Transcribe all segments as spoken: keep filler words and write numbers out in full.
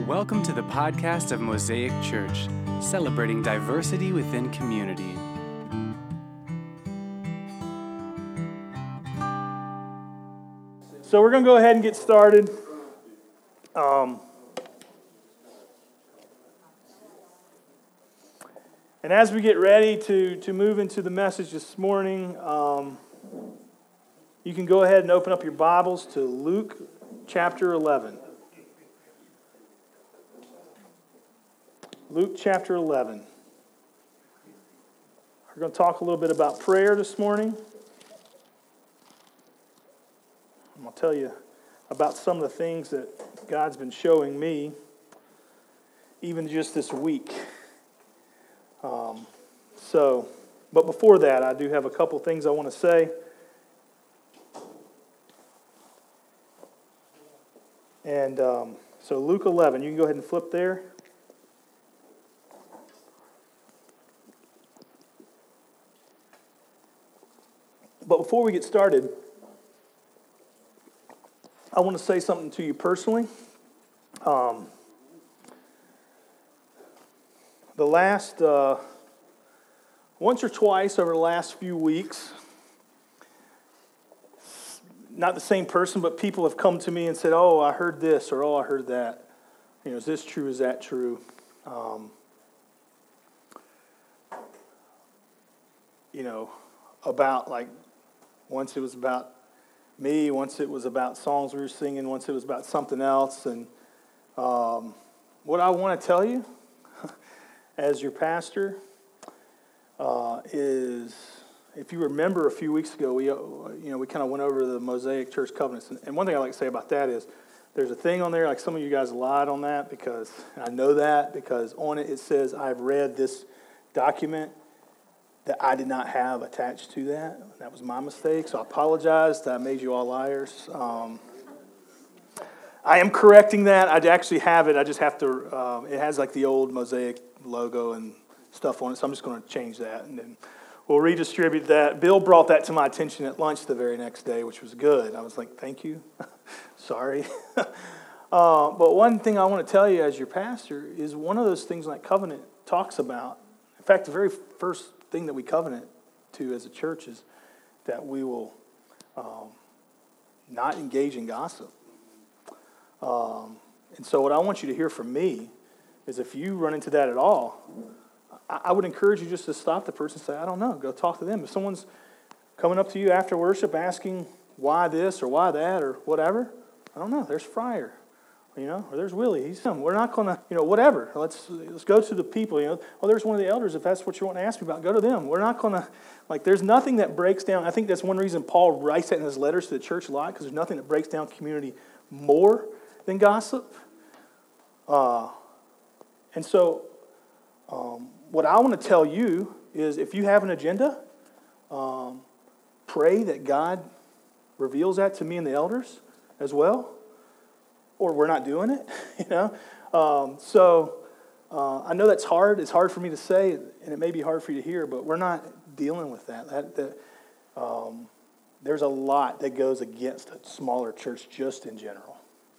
Welcome to the podcast of Mosaic Church, celebrating diversity within community. So we're going to go ahead and get started. Um, and as we get ready to, to move into the message this morning, um, you can go ahead and open up your Bibles to Luke chapter eleven. Luke chapter eleven. We're going to talk a little bit about prayer this morning. I'm going to tell you about some of the things that God's been showing me, even just this week. Um, so, but before that, I do have a couple things I want to say. And um, so Luke eleven, you can go ahead and flip there. But before we get started, I want to say something to you personally. Um, the last, uh, once or twice over the last few weeks, not the same person, but people have come to me and said, oh, I heard this, or oh, I heard that. You know, is this true, is that true? Um, you know, about like, once it was about me, once it was about songs we were singing, once it was about something else. And um, what I want to tell you as your pastor uh, is, if you remember a few weeks ago, we you know we kind of went over the Mosaic Church Covenants. And one thing I like to say about that is there's a thing on there, like some of you guys lied on that because, I know that because on it it says I've read this document that I did not have attached to that. That was my mistake, so I apologize that I made you all liars. Um, I am correcting that. I actually have it. I just have to, um, it has like the old Mosaic logo and stuff on it, so I'm just going to change that, and then we'll redistribute that. Bill brought that to my attention at lunch the very next day, which was good. I was like, thank you. Sorry. uh, but one thing I want to tell you as your pastor is one of those things like covenant talks about. In fact, the very first thing that we covenant to as a church is that we will um, not engage in gossip. Um, and so what I want you to hear from me is if you run into that at all, I, I would encourage you just to stop the person and say, I don't know, go talk to them. If someone's coming up to you after worship asking why this or why that or whatever, I don't know, there's Friar. You know, or there's Willie. He's we're not going to, you know, whatever. Let's let's go to the people. You know, well, there's one of the elders. If that's what you want to ask me about, go to them. We're not going to, like, there's nothing that breaks down. I think that's one reason Paul writes that in his letters to the church a lot, because there's nothing that breaks down community more than gossip. Uh, and so, um, what I want to tell you is, if you have an agenda, um, pray that God reveals that to me and the elders as well. Or we're not doing it, you know. Um, so uh, I know that's hard. It's hard for me to say, and it may be hard for you to hear, but we're not dealing with that. That, that um, there's a lot that goes against a smaller church just in general.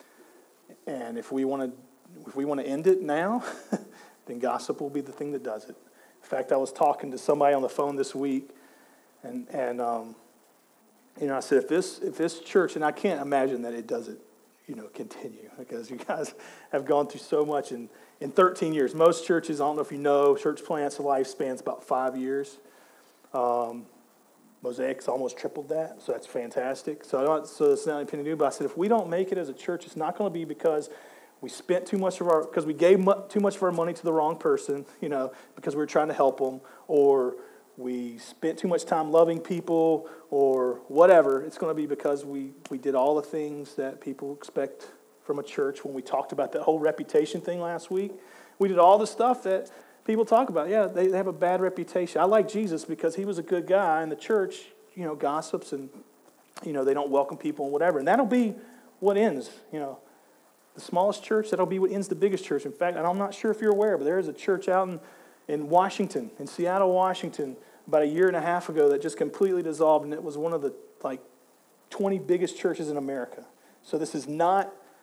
And if we want to, if we want to end it now, then gossip will be the thing that does it. In fact, I was talking to somebody on the phone this week, and and um, you know, I said, if this if this church, and I can't imagine that it does it. You know, continue, because you guys have gone through so much in, in thirteen years. Most churches, I don't know if you know, church plants, the lifespan's about five years. Um, Mosaic's almost tripled that, so that's fantastic. So I don't, so it's not anything to do, but I said, if we don't make it as a church, it's not going to be because we spent too much of our, because we gave mu- too much of our money to the wrong person, you know, because we were trying to help them, or we spent too much time loving people, or whatever. It's going to be because we, we did all the things that people expect from a church. When we talked about that whole reputation thing last week, we did all the stuff that people talk about. Yeah, they, they have a bad reputation. I like Jesus because he was a good guy, and the church, you know, gossips and, you know, they don't welcome people and whatever. And that'll be what ends, you know. The smallest church, that'll be what ends the biggest church. In fact, and I'm not sure if you're aware, but there is a church out in in Washington, in Seattle, Washington, about a year and a half ago that just completely dissolved, and it was one of the like twenty biggest churches in America. So this is not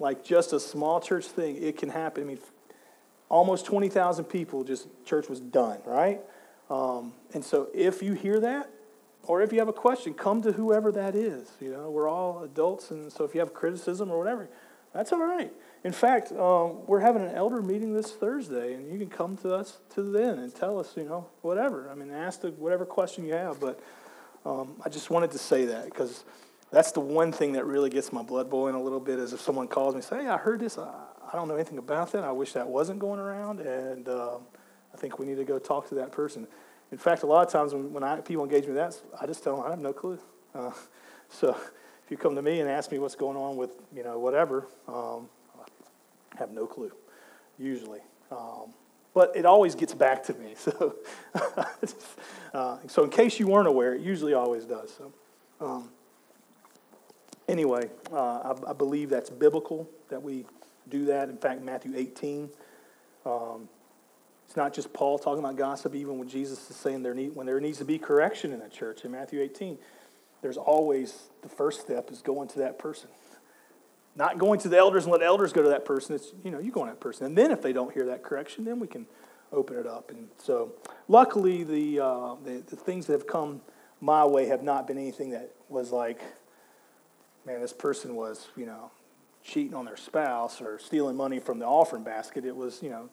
like just a small church thing, it can happen. I mean, almost twenty thousand people, just church was done, right? Um, and so if you hear that, or if you have a question, come to whoever that is. You know, we're all adults, and so if you have criticism or whatever, that's all right. In fact, um, we're having an elder meeting this Thursday, and you can come to us to then and tell us, you know, whatever. I mean, ask the, whatever question you have, but um, I just wanted to say that because that's the one thing that really gets my blood boiling a little bit is if someone calls me and says, hey, I heard this. I, I don't know anything about that. I wish that wasn't going around, and um, I think we need to go talk to that person. In fact, a lot of times when, when I, people engage me with that, I just tell them I have no clue. Uh, so if you come to me and ask me what's going on with, you know, whatever, um, I have no clue, usually. Um, but it always gets back to me. So, uh, so in case you weren't aware, it usually always does. So, um, anyway, uh, I, I believe that's biblical that we do that. In fact, Matthew eighteen, um, it's not just Paul talking about gossip. Even when Jesus is saying there need, when there needs to be correction in a church in Matthew eighteen, there's always the first step is going to that person. Not going to the elders and let elders go to that person. It's, you know, you go to that person. And then if they don't hear that correction, then we can open it up. And so luckily the, uh, the, the things that have come my way have not been anything that was like, man, this person was, you know, cheating on their spouse or stealing money from the offering basket. It was, you know,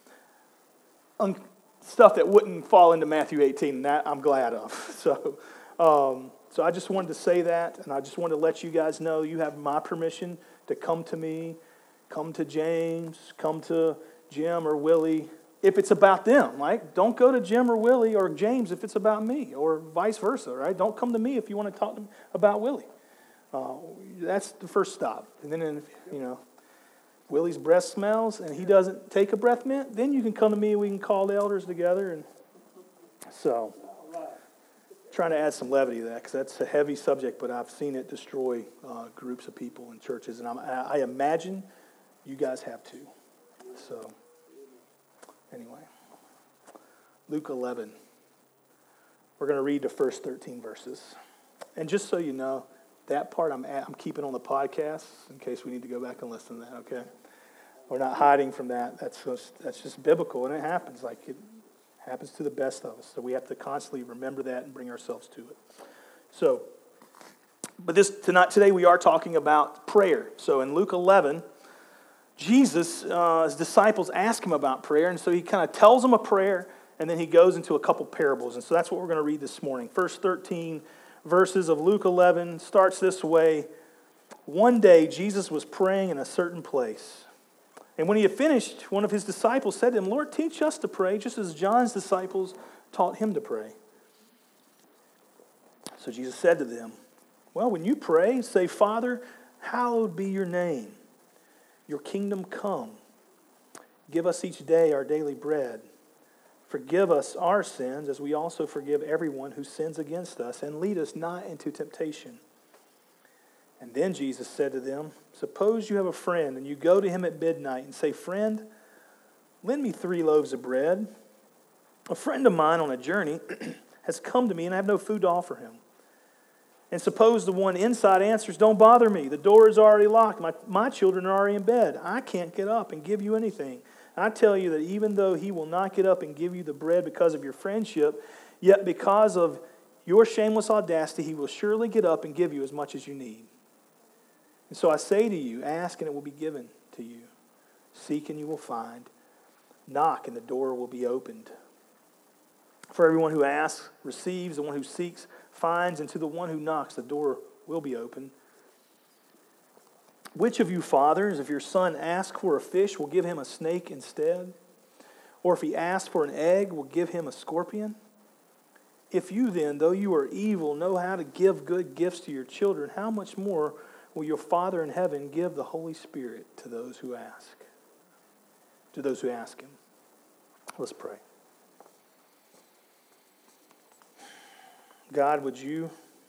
un- stuff that wouldn't fall into Matthew eighteen, and that I'm glad of. So, um, so I just wanted to say that, and I just wanted to let you guys know you have my permission to come to me, come to James, come to Jim or Willie, if it's about them, right? Don't go to Jim or Willie or James if it's about me, or vice versa, right? Don't come to me if you want to talk to me about Willie. Uh, that's the first stop. And then, if, you know, Willie's breath smells and he doesn't take a breath mint, then you can come to me and we can call the elders together. And so, trying to add some levity to that because that's a heavy subject, but I've seen it destroy uh, groups of people in churches, and I'm, I imagine you guys have too. So, anyway, Luke eleven. We're going to read the first thirteen verses. And just so you know, that part I'm at, I'm keeping on the podcast in case we need to go back and listen to that, okay? We're not hiding from that. That's just, that's just biblical, and it happens. Like it happens to the best of us. So we have to constantly remember that and bring ourselves to it. So, but this tonight, today we are talking about prayer. So in Luke eleven, Jesus, uh, his disciples ask him about prayer, and so he kind of tells them a prayer, and then he goes into a couple parables. And so that's what we're going to read this morning. First thirteen verses of Luke eleven starts this way. One day Jesus was praying in a certain place. And when he had finished, one of his disciples said to him, Lord, teach us to pray, just as John's disciples taught him to pray. So Jesus said to them, well, when you pray, say, Father, hallowed be your name. Your kingdom come. Give us each day our daily bread. Forgive us our sins, as we also forgive everyone who sins against us, and lead us not into temptation. And then Jesus said to them, suppose you have a friend, and you go to him at midnight and say, friend, lend me three loaves of bread. A friend of mine on a journey has come to me, and I have no food to offer him. And suppose the one inside answers, don't bother me. The door is already locked. My, my children are already in bed. I can't get up and give you anything. I tell you that even though he will not get up and give you the bread because of your friendship, yet because of your shameless audacity, he will surely get up and give you as much as you need. And so I say to you, ask and it will be given to you. Seek and you will find. Knock and the door will be opened. For everyone who asks receives, the one who seeks finds, and to the one who knocks the door will be opened. Which of you fathers, if your son asks for a fish, will give him a snake instead? Or if he asks for an egg, will give him a scorpion? If you then, though you are evil, know how to give good gifts to your children, how much more will your Father in heaven give the Holy Spirit to those who ask? To those who ask him. Let's pray. God, would you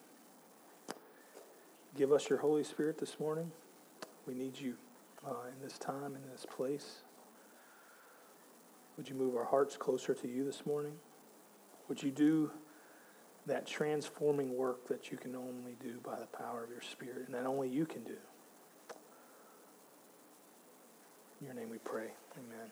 give us your Holy Spirit this morning? We need you uh, in this time, in this place. Would you move our hearts closer to you this morning? Would you do that transforming work that you can only do by the power of your Spirit, and that only you can do? In your name we pray. Amen.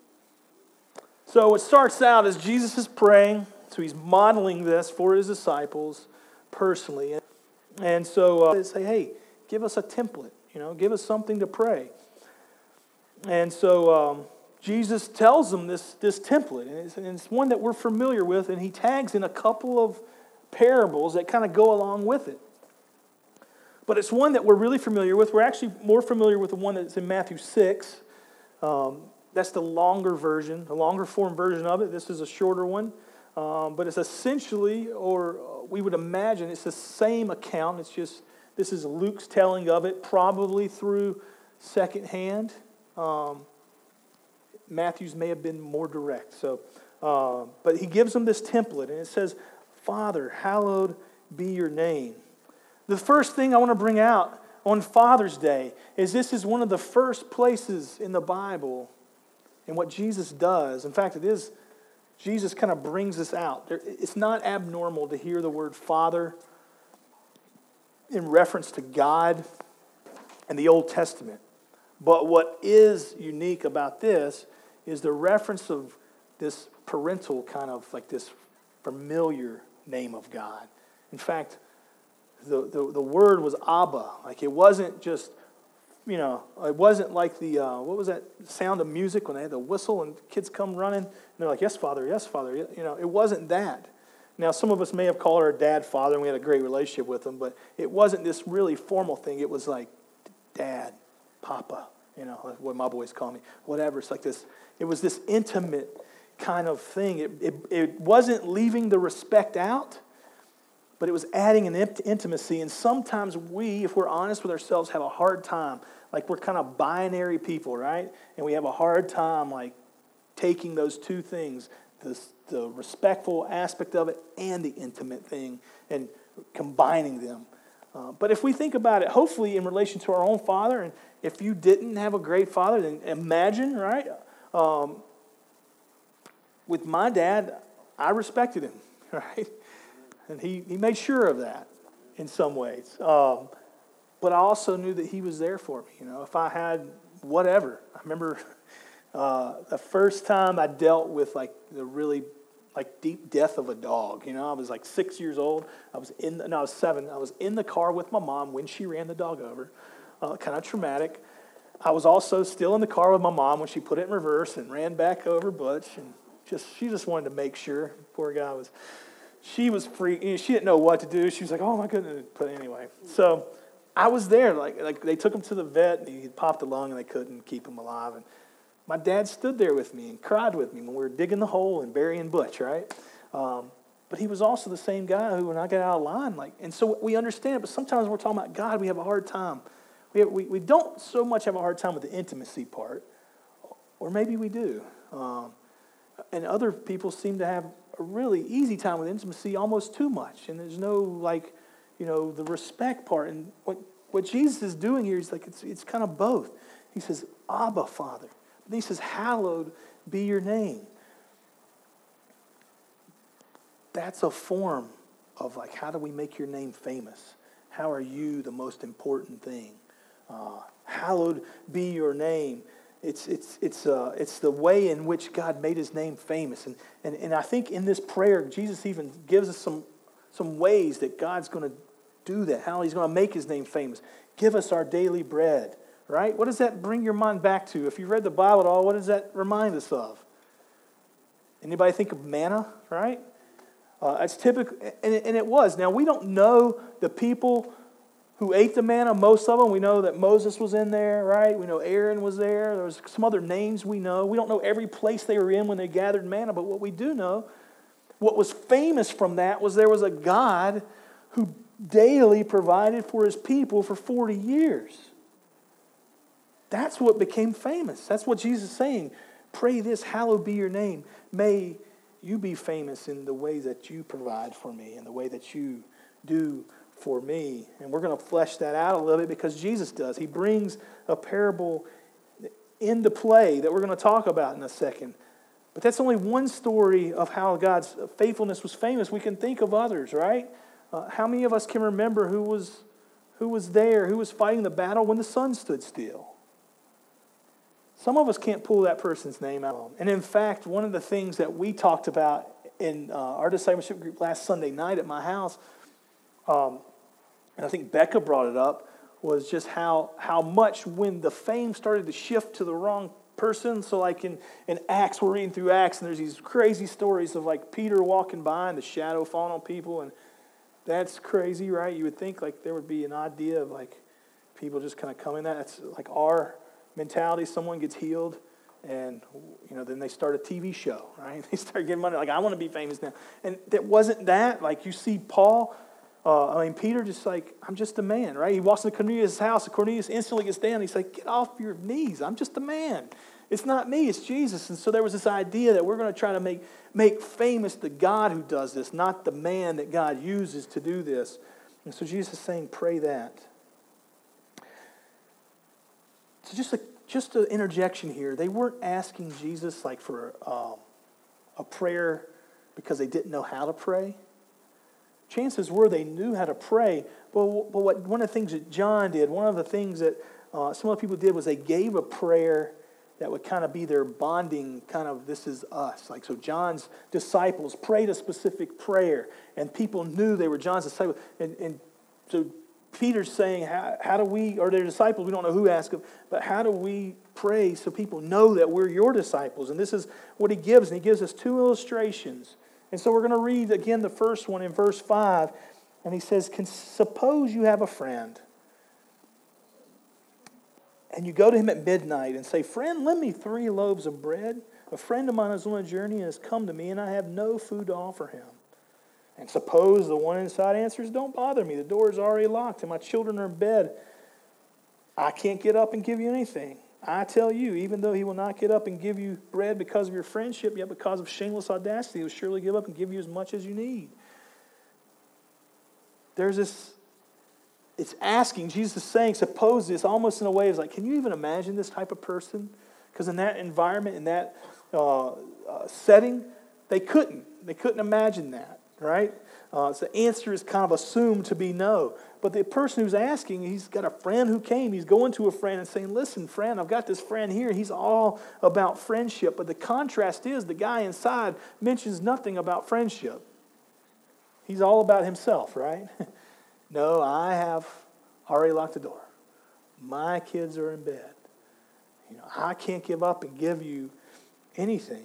So it starts out as Jesus is praying. So he's modeling this for his disciples personally. And so uh, they say, hey, give us a template. You know, give us something to pray. And so um, Jesus tells them this, this template. And it's, and it's one that we're familiar with. And he tags in a couple of parables that kind of go along with it. But it's one that we're really familiar with. We're actually more familiar with the one that's in Matthew six. Um, that's the longer version, the longer form version of it. This is a shorter one. Um, but it's essentially, or we would imagine, it's the same account. It's just, this is Luke's telling of it, probably through secondhand. Um, Matthew's may have been more direct. So, uh, but he gives them this template, and it says, Father, hallowed be your name. The first thing I want to bring out on Father's Day is this is one of the first places in the Bible and what Jesus does. In fact, it is, Jesus kind of brings this out. It's not abnormal to hear the word Father in reference to God in the Old Testament. But what is unique about this is the reference of this parental kind of like this familiar name of God. In fact, the, the, the word was Abba. Like it wasn't just, you know, it wasn't like the, uh, what was that sound of music when they had the whistle and kids come running and they're like, yes, Father, yes, Father. You know, it wasn't that. Now, some of us may have called our dad Father and we had a great relationship with him, but it wasn't this really formal thing. It was like Dad, Papa, you know, like what my boys call me, whatever. It's like this, it was this intimate kind of thing. It, it, it wasn't leaving the respect out, but it was adding an intimacy. And sometimes we, if we're honest with ourselves, have a hard time. Like we're kind of binary people, right? And we have a hard time like taking those two things, this, the respectful aspect of it and the intimate thing, and combining them. Uh, but if we think about it, hopefully in relation to our own father, and if you didn't have a great father, then imagine, right? Um, with my dad, I respected him, right? And he, he made sure of that in some ways. Um, but I also knew that he was there for me. You know, if I had whatever. I remember uh, the first time I dealt with like the really like deep death of a dog. You know, I was like six years old. I was in, the, no, I was seven. I was in the car with my mom when she ran the dog over. Uh, kind of traumatic. I was also still in the car with my mom when she put it in reverse and ran back over Butch. And just she just wanted to make sure. Poor guy was... She was free. You know, she didn't know what to do. She was like, "Oh my goodness!" But anyway, so I was there. Like, like they took him to the vet, and he popped a lung, and they couldn't keep him alive. And my dad stood there with me and cried with me when we were digging the hole and burying Butch, right? Um, but he was also the same guy who, when I got out of line, like, and so we understand. But sometimes when we're talking about God, we have a hard time. We have, we we don't so much have a hard time with the intimacy part, or maybe we do. Um, and other people seem to have a really easy time with intimacy, almost too much. And there's no, like, you know, the respect part. And what, what Jesus is doing here is like, it's it's kind of both. He says, Abba, Father. And he says, hallowed be your name. That's a form of like, how do we make your name famous? How are you the most important thing? Uh, hallowed be your name. It's it's it's uh it's the way in which God made his name famous. And and, and I think in this prayer, Jesus even gives us some some ways that God's going to do that, how he's going to make his name famous. Give us our daily bread, right? What does that bring your mind back to? If you read the Bible at all, what does that remind us of? Anybody think of manna, right? Uh, it's typical, and it, and it was. Now, we don't know the people who ate the manna, most of them. We know that Moses was in there, right? We know Aaron was there. There was some other names we know. We don't know every place they were in when they gathered manna, but what we do know, what was famous from that was there was a God who daily provided for his people for forty years. That's what became famous. That's what Jesus is saying. Pray this, hallowed be your name. May you be famous in the way that you provide for me, in the way that you do for me. And we're going to flesh that out a little bit because Jesus does. He brings a parable into play that we're going to talk about in a second. But that's only one story of how God's faithfulness was famous. We can think of others, right? Uh, how many of us can remember who was who was there, who was fighting the battle when the sun stood still? Some of us can't pull that person's name out. And in fact, one of the things that we talked about in uh, our discipleship group last Sunday night at my house, um, and I think Becca brought it up, was just how how much when the fame started to shift to the wrong person. So like in, in Acts, we're reading through Acts, and there's these crazy stories of like Peter walking by and the shadow falling on people, and that's crazy, right? You would think like there would be an idea of like people just kind of coming. That's like our mentality. Someone gets healed, and you know then they start a T V show, right? They start getting money. Like, I want to be famous now. And that wasn't that. Like, you see Paul, uh, I mean Peter, just like, I'm just a man, right? He walks into Cornelius' house, and Cornelius instantly gets down. He's like, get off your knees. I'm just a man. It's not me, it's Jesus. And so there was this idea that we're going to try to make, make famous the God who does this, not the man that God uses to do this. And so Jesus is saying, pray that. So just a, just an interjection here. They weren't asking Jesus like for um, a prayer because they didn't know how to pray. Chances were they knew how to pray. But, but what, one of the things that John did, one of the things that uh, some other people did was they gave a prayer that would kind of be their bonding, kind of, this is us. Like, so John's disciples prayed a specific prayer, and people knew they were John's disciples. And, and so Peter's saying, how, how do we, or their disciples, we don't know who asked them, but how do we pray so people know that we're your disciples? And this is what he gives, and he gives us two illustrations. And so we're going to read again the first one in verse five, and he says, Can, suppose you have a friend, and you go to him at midnight and say, friend, lend me three loaves of bread. A friend of mine is on a journey and has come to me, and I have no food to offer him. And suppose the one inside answers, don't bother me. The door is already locked, and my children are in bed. I can't get up and give you anything. I tell you, even though he will not get up and give you bread because of your friendship, yet because of shameless audacity, he will surely give up and give you as much as you need. There's this... It's asking, Jesus is saying, suppose this, almost in a way, is like, can you even imagine this type of person? Because in that environment, in that uh, uh, setting, they couldn't. They couldn't imagine that, right? Uh, so the answer is kind of assumed to be no. But the person who's asking, he's got a friend who came. He's going to a friend and saying, listen, friend, I've got this friend here. He's all about friendship. But the contrast is the guy inside mentions nothing about friendship. He's all about himself, right? No, I have already locked the door. My kids are in bed. You know, I can't give up and give you anything.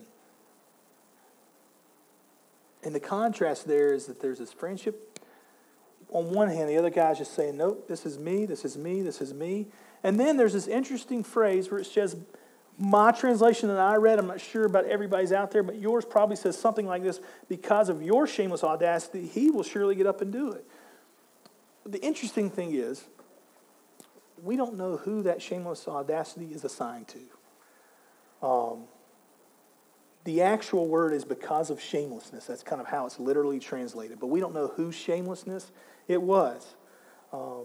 And the contrast there is that there's this friendship. On one hand, the other guy's just saying, nope, this is me, this is me, this is me. And then there's this interesting phrase where it says, my translation that I read, I'm not sure about everybody's out there, but yours probably says something like this, because of your shameless audacity, he will surely get up and do it. The interesting thing is, we don't know who that shameless audacity is assigned to. Um, the actual word is because of shamelessness. That's kind of how it's literally translated. But we don't know whose shamelessness it was. Um,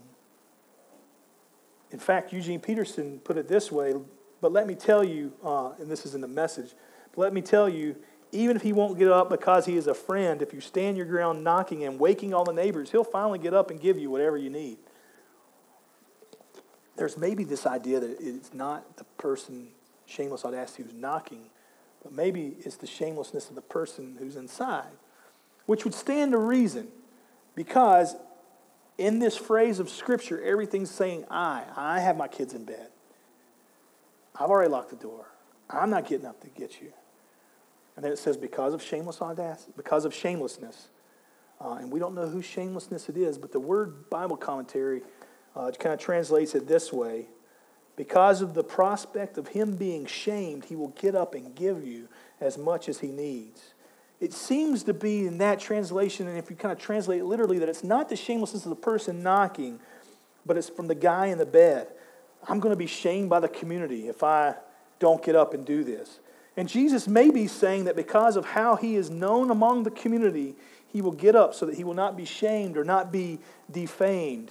in fact, Eugene Peterson put it this way, but let me tell you, uh, and this is in the Message, but let me tell you, even if he won't get up because he is a friend, if you stand your ground knocking and waking all the neighbors, he'll finally get up and give you whatever you need. There's maybe this idea that it's not the person, shameless audacity, who's knocking, but maybe it's the shamelessness of the person who's inside, which would stand to reason, because in this phrase of Scripture, everything's saying I. I have my kids in bed. I've already locked the door. I'm not getting up to get you. And then it says, because of shameless audacity, because of shamelessness. Uh, and we don't know whose shamelessness it is, but the word Bible commentary uh, kind of translates it this way. Because of the prospect of him being shamed, he will get up and give you as much as he needs. It seems to be in that translation, and if you kind of translate it literally, that it's not the shamelessness of the person knocking, but it's from the guy in the bed. I'm going to be shamed by the community if I don't get up and do this. And Jesus may be saying that because of how he is known among the community, he will get up so that he will not be shamed or not be defamed.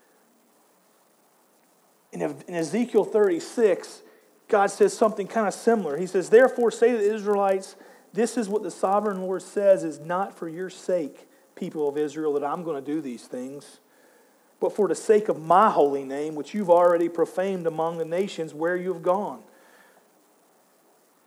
In Ezekiel thirty-six, God says something kind of similar. He says, therefore say to the Israelites, this is what the sovereign Lord says, is not for your sake, people of Israel, that I'm going to do these things, but for the sake of my holy name, which you've already profaned among the nations where you have gone.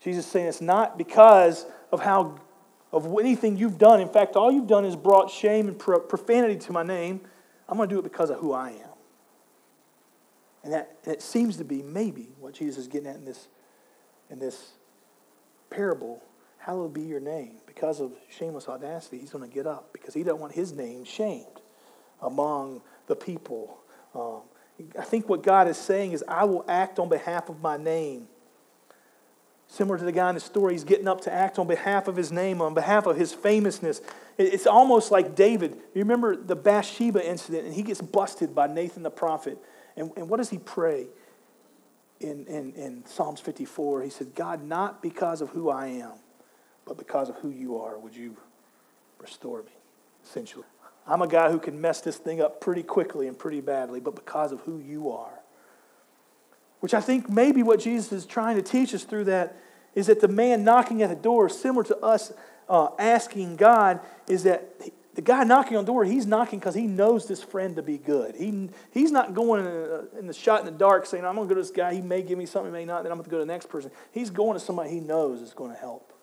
Jesus is saying it's not because of how of anything you've done. In fact, all you've done is brought shame and profanity to my name. I'm going to do it because of who I am. And that and it seems to be maybe what Jesus is getting at in this, in this parable. Hallowed be your name. Because of shameless audacity, he's going to get up because he doesn't want his name shamed among the people. Um, I think what God is saying is, I will act on behalf of my name. Similar to the guy in the story, he's getting up to act on behalf of his name, on behalf of his famousness. It's almost like David. You remember the Bathsheba incident, and he gets busted by Nathan the prophet. And, and what does he pray in, in, in Psalms fifty-four? He said, God, not because of who I am, but because of who you are, would you restore me, essentially. I'm a guy who can mess this thing up pretty quickly and pretty badly, but because of who you are. Which I think maybe what Jesus is trying to teach us through that is that the man knocking at the door, similar to us uh, asking God, is that the guy knocking on the door, he's knocking because he knows this friend to be good. He He's not going in, a, in the shot in the dark saying, I'm going to go to this guy, he may give me something, he may not, then I'm going to go to the next person. He's going to somebody he knows is going to help.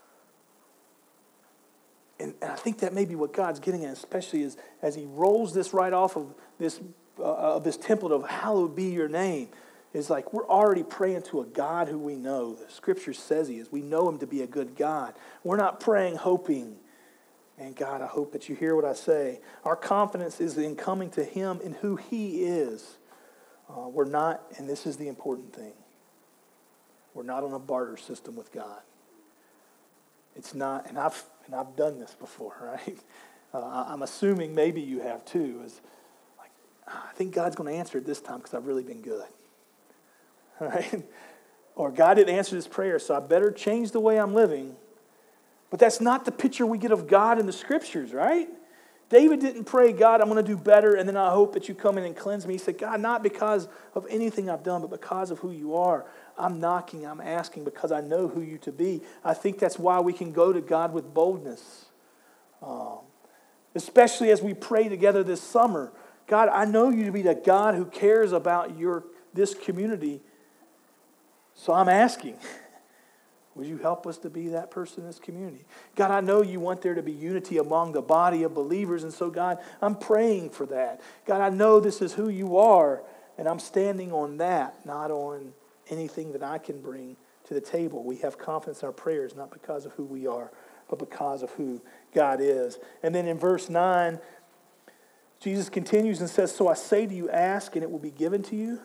And, and I think that may be what God's getting at, especially as, as he rolls this right off of this, uh, of this template of hallowed be your name. It's like we're already praying to a God who we know. The Scripture says he is. We know him to be a good God. We're not praying hoping, and God, I hope that you hear what I say. Our confidence is in coming to him and who he is. Uh, we're not, and this is the important thing, we're not on a barter system with God. It's not, and I've and I've done this before, right? Uh, I'm assuming maybe you have too. Is like, I think God's going to answer it this time because I've really been good. Right? Or God didn't answer this prayer, so I better change the way I'm living. But that's not the picture we get of God in the Scriptures, right? David didn't pray, God, I'm going to do better, and then I hope that you come in and cleanse me. He said, God, not because of anything I've done, but because of who you are. I'm knocking, I'm asking because I know who you to be. I think that's why we can go to God with boldness. Um, especially as we pray together this summer. God, I know you to be the God who cares about your this community. So I'm asking, would you help us to be that person in this community? God, I know you want there to be unity among the body of believers, and so God, I'm praying for that. God, I know this is who you are, and I'm standing on that, not on anything that I can bring to the table. We have confidence in our prayers, not because of who we are, but because of who God is. And then in verse nine, Jesus continues and says, so I say to you, ask, and it will be given to you.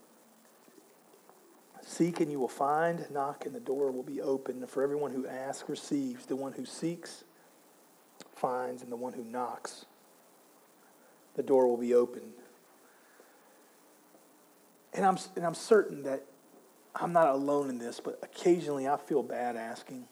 Seek and you will find, knock and the door will be open. And for everyone who asks receives, the one who seeks finds, and the one who knocks, the door will be opened. And I'm, and I'm certain that I'm not alone in this, but occasionally I feel bad asking.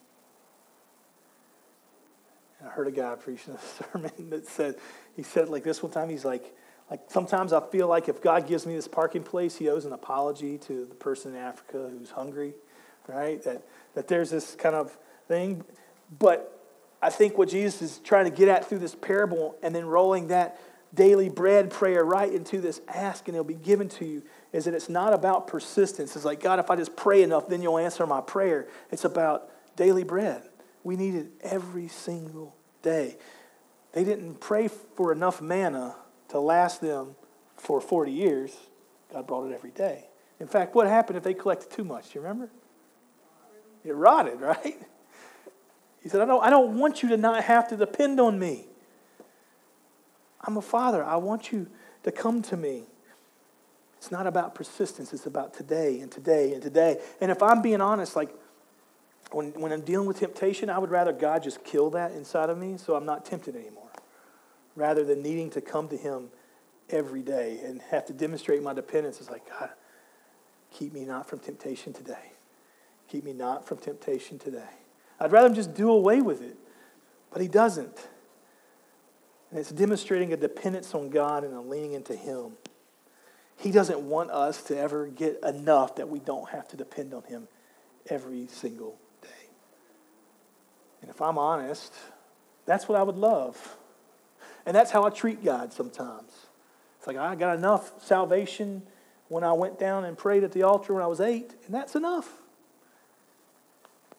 And I heard a guy preaching a sermon that said, he said it like this one time, he's like, Like sometimes I feel like if God gives me this parking place, he owes an apology to the person in Africa who's hungry, right? That that there's this kind of thing. But I think what Jesus is trying to get at through this parable and then rolling that daily bread prayer right into this ask and it'll be given to you is that it's not about persistence. It's like, God, if I just pray enough, then you'll answer my prayer. It's about daily bread. We need it every single day. They didn't pray for enough manna to last them for forty years. God brought it every day. In fact, what happened if they collected too much? Do you remember? It rotted, right? He said, I don't, I don't want you to not have to depend on me. I'm a father. I want you to come to me. It's not about persistence. It's about today and today and today. And if I'm being honest, like when, when I'm dealing with temptation, I would rather God just kill that inside of me so I'm not tempted anymore, rather than needing to come to him every day and have to demonstrate my dependence. It's like, God, keep me not from temptation today. Keep me not from temptation today. I'd rather him just do away with it, but he doesn't. And it's demonstrating a dependence on God and a leaning into him. He doesn't want us to ever get enough that we don't have to depend on him every single day. And if I'm honest, that's what I would love. And that's how I treat God sometimes. It's like I got enough salvation when I went down and prayed at the altar when I was eight, and that's enough.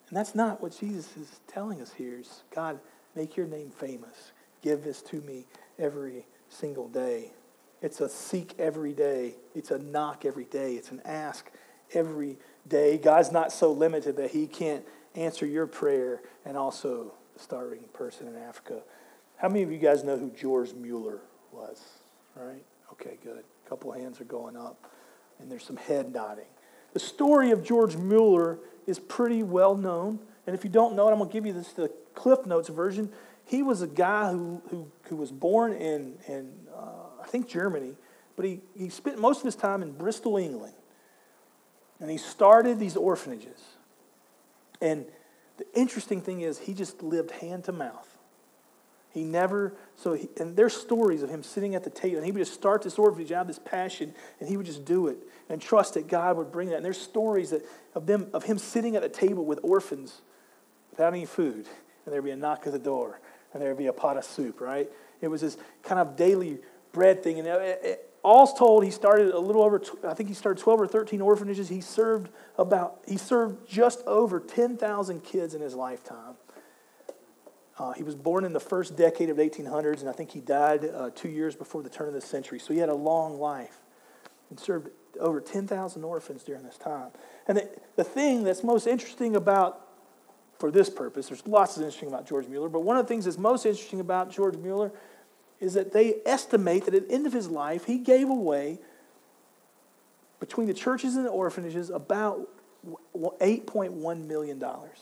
And that's not what Jesus is telling us here. It's, God, make your name famous. Give this to me every single day. It's a seek every day. It's a knock every day. It's an ask every day. God's not so limited that he can't answer your prayer and also the starving person in Africa. How many of you guys know who George Mueller was? All right? Okay, good. A couple of hands are going up, and there's some head nodding. The story of George Mueller is pretty well known, and if you don't know it, I'm going to give you this the Cliff Notes version. He was a guy who who, who was born in, in uh, I think, Germany, but he, he spent most of his time in Bristol, England, and he started these orphanages. And the interesting thing is he just lived hand to mouth. He never, so he, and there's stories of him sitting at the table, and he would just start this orphanage out of this passion, and he would just do it and trust that God would bring that. And there's stories that of them of him sitting at a table with orphans without any food, and there'd be a knock at the door, and there'd be a pot of soup, right? It was this kind of daily bread thing, and it, it, all's told, he started a little over, I think he started twelve or thirteen orphanages. He served about, he served just over ten thousand kids in his lifetime. Uh, he was born in the first decade of the eighteen hundreds, and I think he died uh, two years before the turn of the century. So he had a long life and served over ten thousand orphans during this time. And the, the thing that's most interesting about, for this purpose, there's lots that's interesting about George Mueller, but one of the things that's most interesting about George Mueller is that they estimate that at the end of his life, he gave away, between the churches and the orphanages, about eight point one million dollars.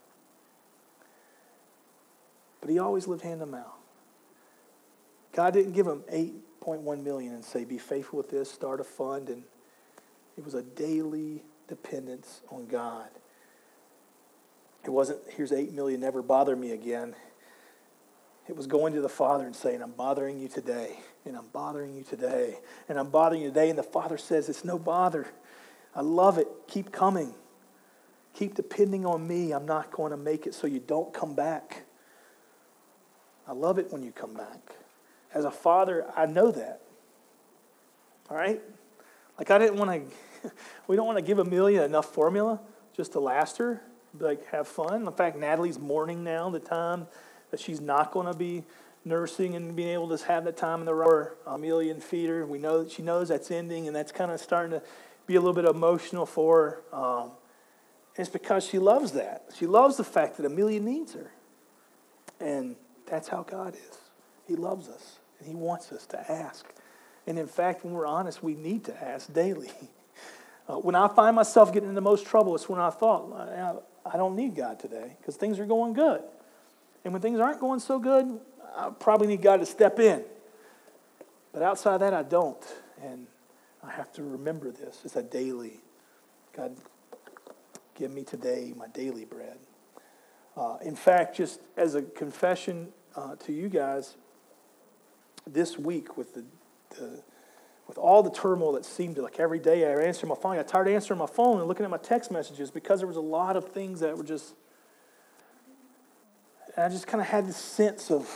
But he always lived hand to mouth. God didn't give him eight point one million dollars and say, be faithful with this, start a fund. And it was a daily dependence on God. It wasn't, here's eight million dollars, never bother me again. It was going to the Father and saying, I'm bothering you today, and I'm bothering you today, and I'm bothering you today. And the Father says, it's no bother. I love it. Keep coming. Keep depending on me. I'm not going to make it so you don't come back. I love it when you come back. As a father, I know that. All right? Like, I didn't want to, we don't want to give Amelia enough formula just to last her, like, have fun. In fact, Natalie's mourning now the time that she's not going to be nursing and being able to have that time in the rower, Amelia and feeder. We know that she knows that's ending, and that's kind of starting to be a little bit emotional for her. Um, and it's because she loves that. She loves the fact that Amelia needs her. And that's how God is. He loves us, and he wants us to ask. And in fact, when we're honest, we need to ask daily. Uh, when I find myself getting in the most trouble, it's when I thought, I don't need God today because things are going good. And when things aren't going so good, I probably need God to step in. But outside of that, I don't. And I have to remember this. It's a daily. God, give me today my daily bread. Uh, in fact, just as a confession uh, to you guys, this week with the, the with all the turmoil that seemed to, like every day I answered my phone, I got tired of answering my phone and looking at my text messages because there was a lot of things that were just, and I just kind of had this sense of,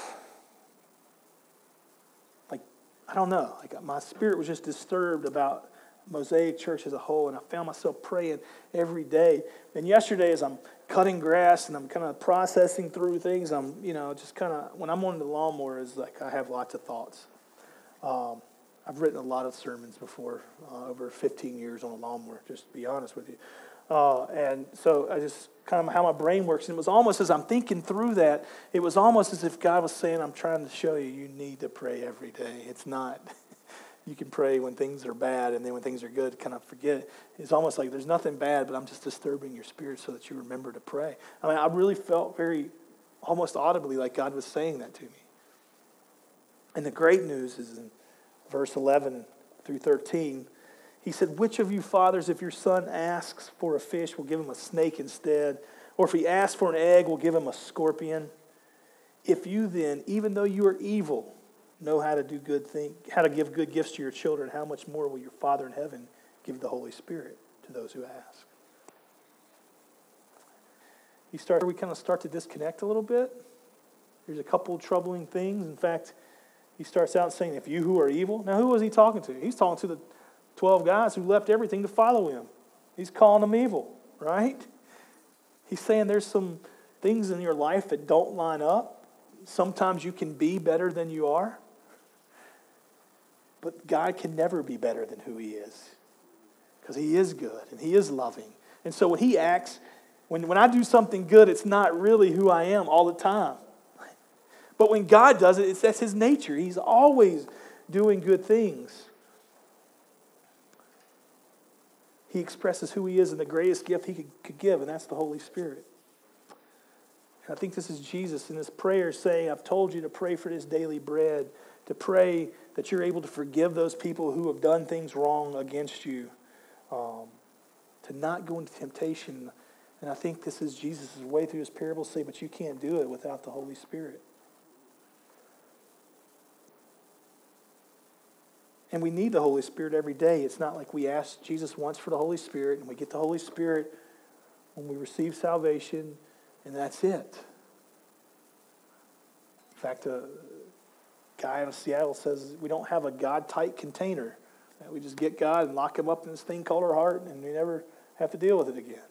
like, I don't know, like my spirit was just disturbed about Mosaic Church as a whole, and I found myself praying every day. And yesterday, as I'm cutting grass and I'm kind of processing through things, I'm, you know, just kind of, when I'm on the lawnmower, it's like I have lots of thoughts. Um, I've written a lot of sermons before, uh, over fifteen years on a lawnmower, just to be honest with you. Uh, and so I just kind of how my brain works. And it was almost as I'm thinking through that, it was almost as if God was saying, I'm trying to show you, you need to pray every day. It's not... You can pray when things are bad, and then when things are good, kind of forget it. It's almost like there's nothing bad, but I'm just disturbing your spirit so that you remember to pray. I mean, I really felt very, almost audibly, like God was saying that to me. And the great news is in verse eleven through thirteen, he said, which of you fathers, if your son asks for a fish, will give him a snake instead? Or if he asks for an egg, will give him a scorpion? If you then, even though you are evil, know how to do good things, how to give good gifts to your children, how much more will your Father in heaven give the Holy Spirit to those who ask? You start, we kind of start to disconnect a little bit. There's a couple of troubling things. In fact, he starts out saying, if you who are evil. Now, who was he talking to? He's talking to the twelve guys who left everything to follow him. He's calling them evil, right? He's saying there's some things in your life that don't line up. Sometimes you can be better than you are. But God can never be better than who he is. Because he is good and he is loving. And so when he acts, when, when I do something good, it's not really who I am all the time. But when God does it, it's, that's his nature. He's always doing good things. He expresses who he is in the greatest gift he could, could give, and that's the Holy Spirit. And I think this is Jesus in this prayer saying, I've told you to pray for this daily bread, to pray that you're able to forgive those people who have done things wrong against you, um, to not go into temptation. And I think this is Jesus' way through his parable, say, but you can't do it without the Holy Spirit. And we need the Holy Spirit every day. It's not like we ask Jesus once for the Holy Spirit and we get the Holy Spirit when we receive salvation and that's it. In fact, a guy out of Seattle says we don't have a God-tight container. That we just get God and lock him up in this thing called our heart and we never have to deal with it again.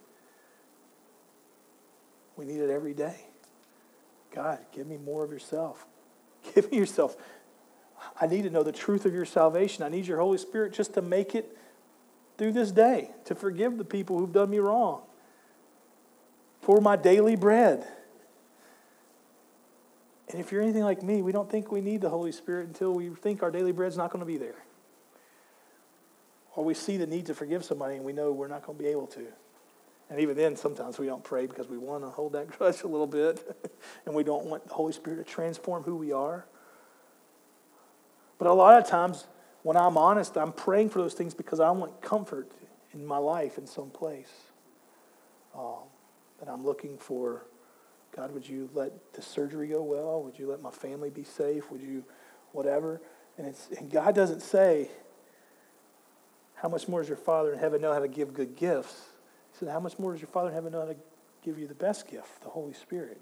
We need it every day. God, give me more of yourself. Give me yourself. I need to know the truth of your salvation. I need your Holy Spirit just to make it through this day, to forgive the people who've done me wrong, for my daily bread. And if you're anything like me, we don't think we need the Holy Spirit until we think our daily bread's not going to be there. Or we see the need to forgive somebody and we know we're not going to be able to. And even then, sometimes we don't pray because we want to hold that grudge a little bit. And we don't want the Holy Spirit to transform who we are. But a lot of times, when I'm honest, I'm praying for those things because I want comfort in my life in some place. Um, and I'm looking for, God, would you let the surgery go well? Would you let my family be safe? Would you, whatever? And it's and God doesn't say, how much more does your Father in heaven know how to give good gifts? He said, how much more does your Father in heaven know how to give you the best gift, the Holy Spirit?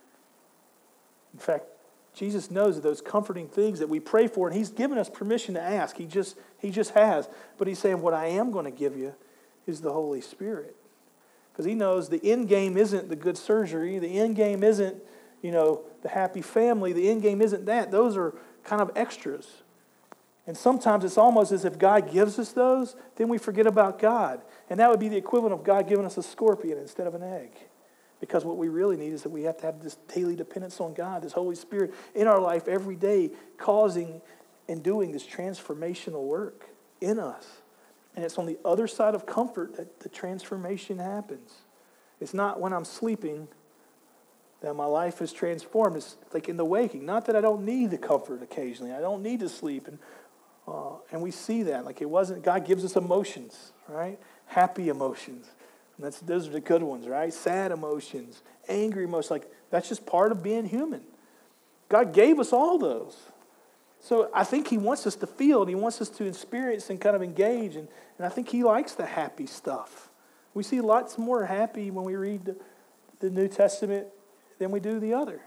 In fact, Jesus knows that those comforting things that we pray for, and he's given us permission to ask. He just, he just has. But he's saying, what I am going to give you is the Holy Spirit. Because he knows the end game isn't the good surgery. The end game isn't, you know, the happy family. The end game isn't that. Those are kind of extras. And sometimes it's almost as if God gives us those, then we forget about God. And that would be the equivalent of God giving us a scorpion instead of an egg. Because what we really need is that we have to have this daily dependence on God, this Holy Spirit in our life every day, causing and doing this transformational work in us. And it's on the other side of comfort that the transformation happens. It's not when I'm sleeping that my life is transformed. It's like in the waking. Not that I don't need the comfort occasionally. I don't need to sleep. And, uh, and we see that. Like it wasn't, God gives us emotions, right? Happy emotions. And that's, those are the good ones, right? Sad emotions, angry emotions. Like, that's just part of being human. God gave us all those. So I think he wants us to feel and he wants us to experience and kind of engage. And, and I think he likes the happy stuff. We see lots more happy when we read the, the New Testament than we do the other.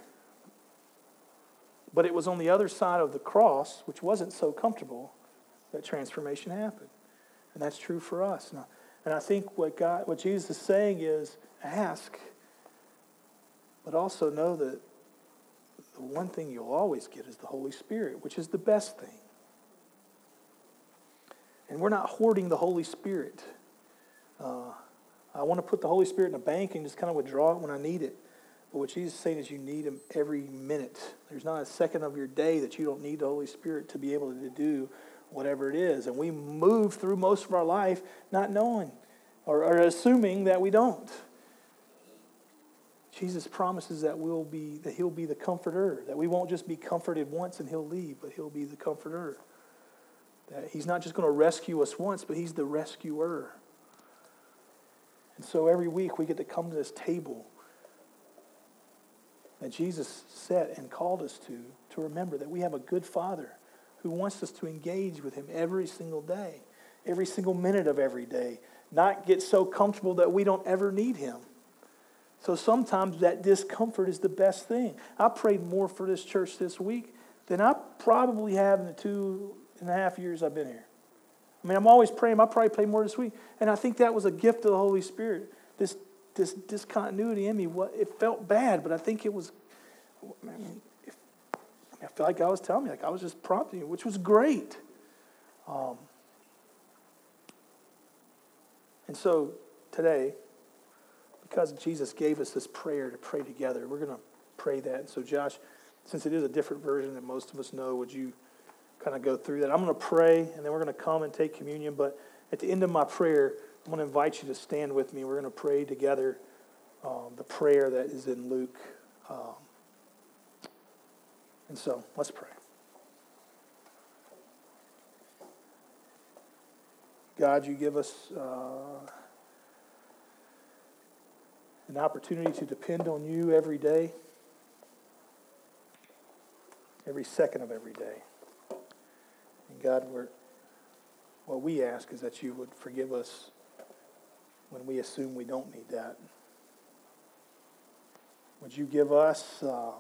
But it was on the other side of the cross, which wasn't so comfortable, that transformation happened. And that's true for us. Now, and I think what God, what Jesus is saying is, ask, but also know that the one thing you'll always get is the Holy Spirit, which is the best thing. And we're not hoarding the Holy Spirit. Uh, I want to put the Holy Spirit in a bank and just kind of withdraw it when I need it. But what Jesus is saying is you need him every minute. There's not a second of your day that you don't need the Holy Spirit to be able to do whatever it is. And we move through most of our life not knowing or, or assuming that we don't. Jesus promises that we'll be that he'll be the comforter, that we won't just be comforted once and he'll leave, but he'll be the comforter. That he's not just going to rescue us once, but he's the rescuer. And so every week we get to come to this table that Jesus set and called us to, to remember that we have a good Father who wants us to engage with him every single day, every single minute of every day, not get so comfortable that we don't ever need him. So sometimes that discomfort is the best thing. I prayed more for this church this week than I probably have in the two and a half years I've been here. I mean, I'm always praying. I probably prayed more this week. And I think that was a gift of the Holy Spirit. This this discontinuity in me. What it felt bad, but I think it was. I mean, if, I feel like God was telling me, like I was just prompting you, which was great. Um, and so today, because Jesus gave us this prayer to pray together, we're going to pray that. And so, Josh, since it is a different version that most of us know, would you kind of go through that? I'm going to pray, and then we're going to come and take communion. But at the end of my prayer, I'm going to invite you to stand with me. We're going to pray together um, the prayer that is in Luke. Um, and so, let's pray. God, you give us uh, an opportunity to depend on you every day, every second of every day. And God, we're, what we ask is that you would forgive us when we assume we don't need that. Would you give us uh,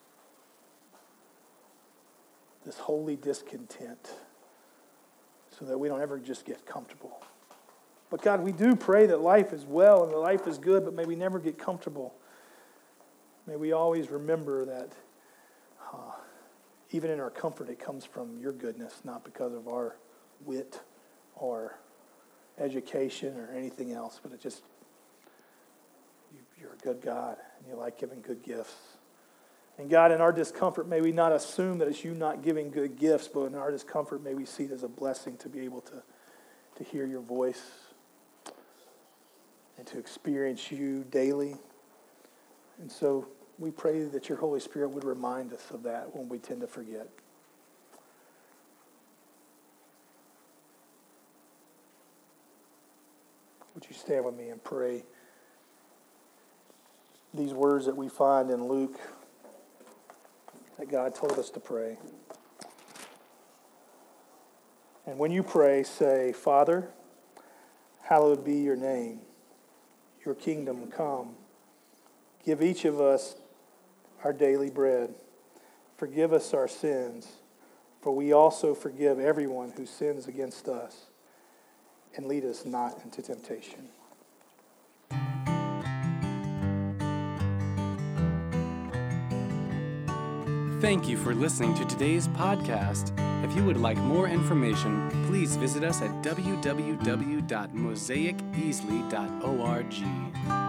this holy discontent so that we don't ever just get comfortable. But God, we do pray that life is well and that life is good, but may we never get comfortable. May we always remember that uh, even in our comfort, it comes from your goodness, not because of our wit or education or anything else, but it just, you, you're a good God, and you like giving good gifts. And God, in our discomfort, may we not assume that it's you not giving good gifts, but in our discomfort, may we see it as a blessing to be able to, to hear your voice and to experience you daily. And so we pray that your Holy Spirit would remind us of that when we tend to forget. Would you stand with me and pray these words that we find in Luke that God told us to pray? And when you pray, say, Father, hallowed be your name. Your kingdom come. Give each of us our daily bread. Forgive us our sins, for we also forgive everyone who sins against us. And lead us not into temptation. Thank you for listening to today's podcast. If you would like more information, please visit us at w w w dot mosaic easley dot org.